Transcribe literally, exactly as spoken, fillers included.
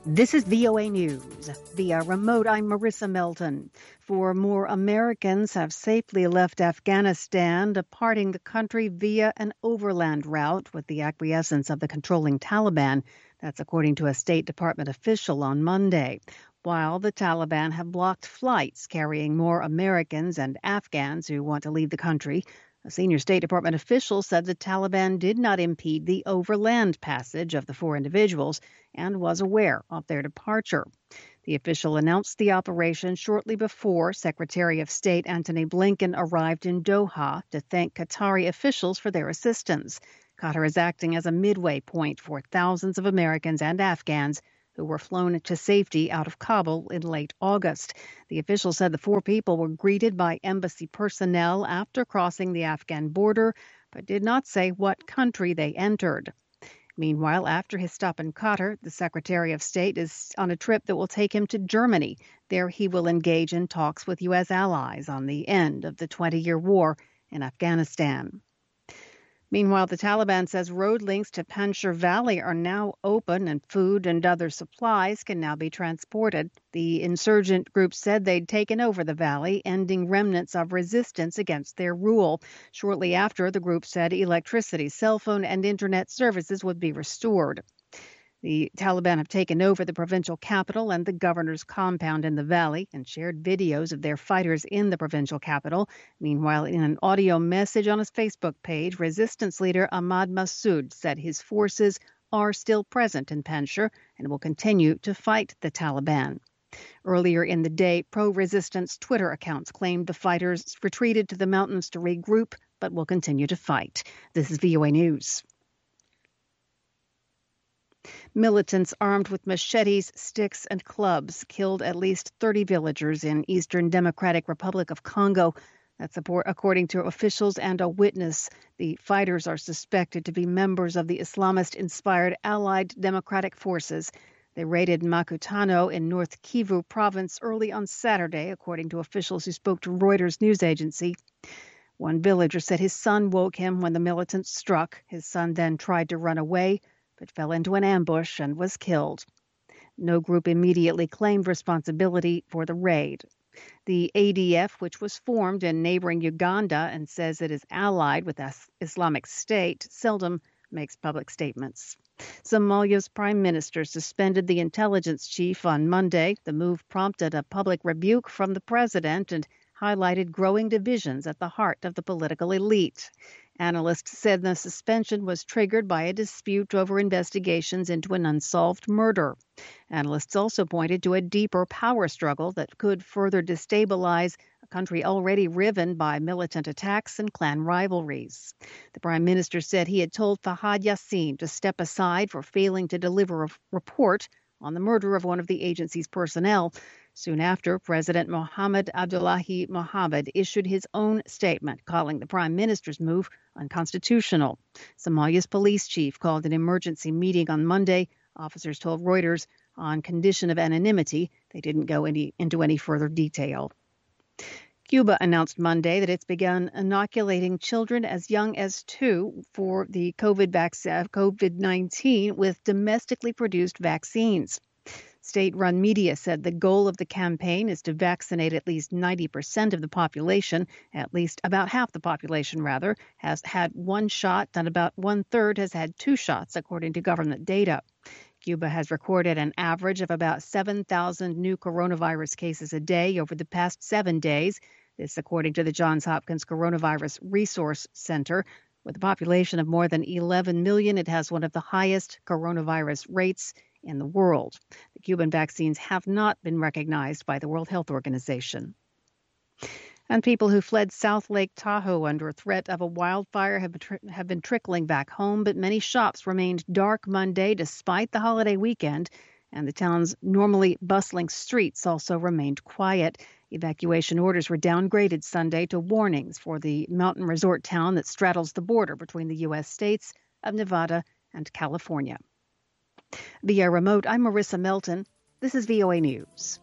This is V O A News. Via remote, I'm Marissa Melton. Four more Americans have safely left Afghanistan, departing the country via an overland route with the acquiescence of the controlling Taliban. That's according to a State Department official on Monday. While the Taliban have blocked flights carrying more Americans and Afghans who want to leave the country, a senior State Department official said the Taliban did not impede the overland passage of the four individuals and was aware of their departure. The official announced the operation shortly before Secretary of State Antony Blinken arrived in Doha to thank Qatari officials for their assistance. Qatar is acting as a midway point for thousands of Americans and Afghans who were flown to safety out of Kabul in late August. The official said the four people were greeted by embassy personnel after crossing the Afghan border, but did not say what country they entered. Meanwhile, after his stop in Qatar, the Secretary of State is on a trip that will take him to Germany. There he will engage in talks with U S allies on the end of the twenty-year war in Afghanistan. Meanwhile, the Taliban says road links to Panjshir Valley are now open and food and other supplies can now be transported. The insurgent group said they'd taken over the valley, ending remnants of resistance against their rule. Shortly after, the group said electricity, cell phone, and internet services would be restored. The Taliban have taken over the provincial capital and the governor's compound in the valley and shared videos of their fighters in the provincial capital. Meanwhile, in an audio message on his Facebook page, resistance leader Ahmad Massoud said his forces are still present in Panjshir and will continue to fight the Taliban. Earlier in the day, pro-resistance Twitter accounts claimed the fighters retreated to the mountains to regroup, but will continue to fight. This is V O A News. Militants armed with machetes, sticks, and clubs killed at least thirty villagers in Eastern Democratic Republic of Congo. That's according to officials and a witness. The fighters are suspected to be members of the Islamist-inspired Allied Democratic Forces. They raided Makutano in North Kivu province early on Saturday, according to officials who spoke to Reuters news agency. One villager said his son woke him when the militants struck. His son then tried to run away, but fell into an ambush and was killed. No group immediately claimed responsibility for the raid. The A D F, which was formed in neighboring Uganda and says it is allied with Islamic State, seldom makes public statements. Somalia's prime minister suspended the intelligence chief on Monday. The move prompted a public rebuke from the president and highlighted growing divisions at the heart of the political elite. Analysts said the suspension was triggered by a dispute over investigations into an unsolved murder. Analysts also pointed to a deeper power struggle that could further destabilize a country already riven by militant attacks and clan rivalries. The prime minister said he had told Fahad Yassin to step aside for failing to deliver a report on the murder of one of the agency's personnel. Soon after, President Mohamed Abdullahi Mohamed issued his own statement calling the prime minister's move unconstitutional. Somalia's police chief called an emergency meeting on Monday. Officers told Reuters on condition of anonymity they didn't go any, into any further detail. Cuba announced Monday that it's begun inoculating children as young as two for the COVID vaccine, COVID nineteen with domestically produced vaccines. State-run media said the goal of the campaign is to vaccinate at least ninety percent of the population. At least about half the population, rather, has had one shot, and about one-third has had two shots, according to government data. Cuba has recorded an average of about seven thousand new coronavirus cases a day over the past seven days. This, according to the Johns Hopkins Coronavirus Resource Center. With a population of more than eleven million, it has one of the highest coronavirus rates in the world. The Cuban vaccines have not been recognized by the World Health Organization. And people who fled South Lake Tahoe under threat of a wildfire have been, tr- have been trickling back home, but many shops remained dark Monday despite the holiday weekend, and the town's normally bustling streets also remained quiet. Evacuation orders were downgraded Sunday to warnings for the mountain resort town that straddles the border between the U S states of Nevada and California. Via remote, I'm Marissa Melton. This is V O A News.